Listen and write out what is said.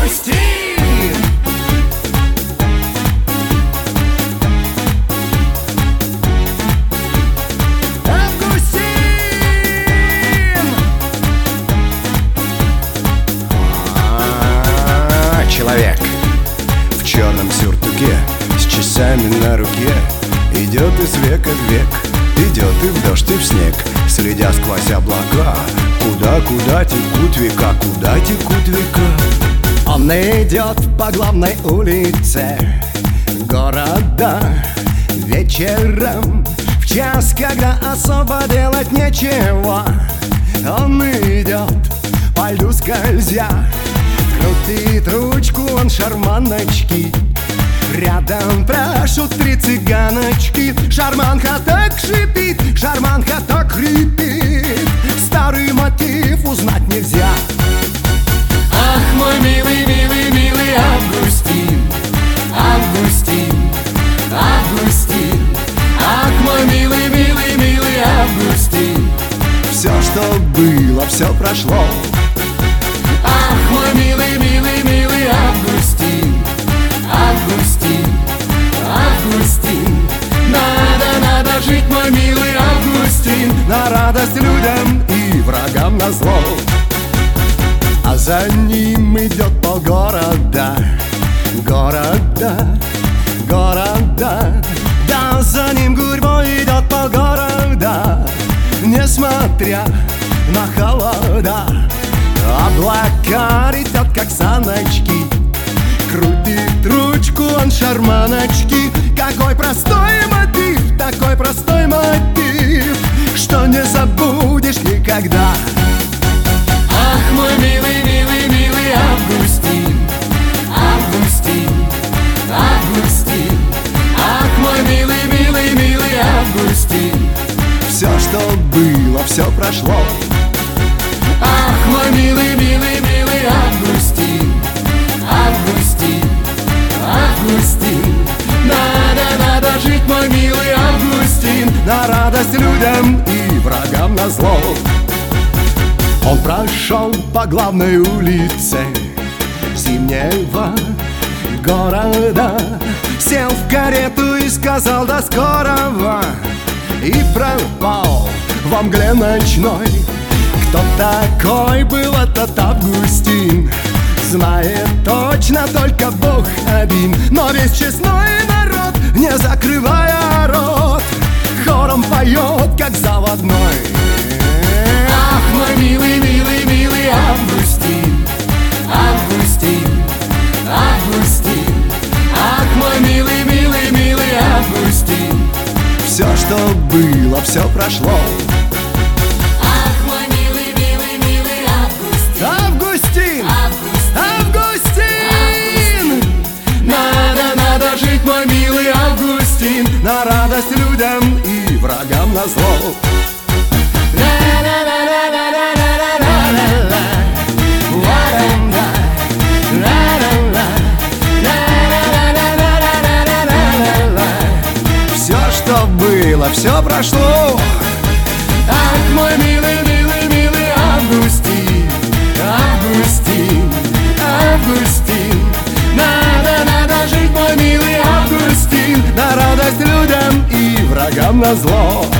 Августин! Человек в черном сюртуке с часами на руке идет из века в век, идет и в дождь, и в снег, следя сквозь облака. Куда текут века, куда текут века. Он идет по главной улице города вечером, в час, когда особо делать нечего. Он идет по льду скользя, крутит ручку он шарманочки. Рядом пляшут три цыганочки. Шарманка так шипит, шарманка так хрипит. Старый мотив узнать нельзя. Ах, мой милый, милый, милый Августин, Августин, Августин. Ах, мой милый, милый, милый Августин. Все, что было, все прошло. Ах, мой милый, милый, милый Августин, Августин, Августин. Надо жить, мой милый Августин, На радость людям и врагам назло. А за ним идет полгорода, города, города. Да, за ним гурьбой идет полгорода, несмотря на холода. Облака летят, как саночки, крутит ручку он шарманочки. Какой простой мотив, такой простой мотив, что не забудешь никогда. ах, мой милый, милый, милый Августин, Августин, Августин. Ах, мой милый, милый, милый Августин. Все, что было, все прошло. Ах, мой милый, милый, милый Августин, Августин, Августин. Надо жить, мой милый Августин, На радость людям и врагам назло. Он прошел по главной улице зимнего города, сел в карету и сказал до скорого, и пропал во мгле ночной. Кто такой был этот Августин, знает точно только Бог один. Но весь честной народ, не закрывая рот, хором поет, как заводной. ах, мой милый, милый, милый Августин, Августин, Августин. Ах, мой милый, милый, милый Августин. Все, что было, все прошло. Ах, мой милый, милый, милый Августин, Августин! Августин. Августин! Надо жить, мой милый Августин, На радость людям и врагам назло. Все, что было, все прошло. Ах, мой милый, милый, милый Августин, Августин, Августин. Надо жить, мой милый Августин, На радость людям и врагам назло.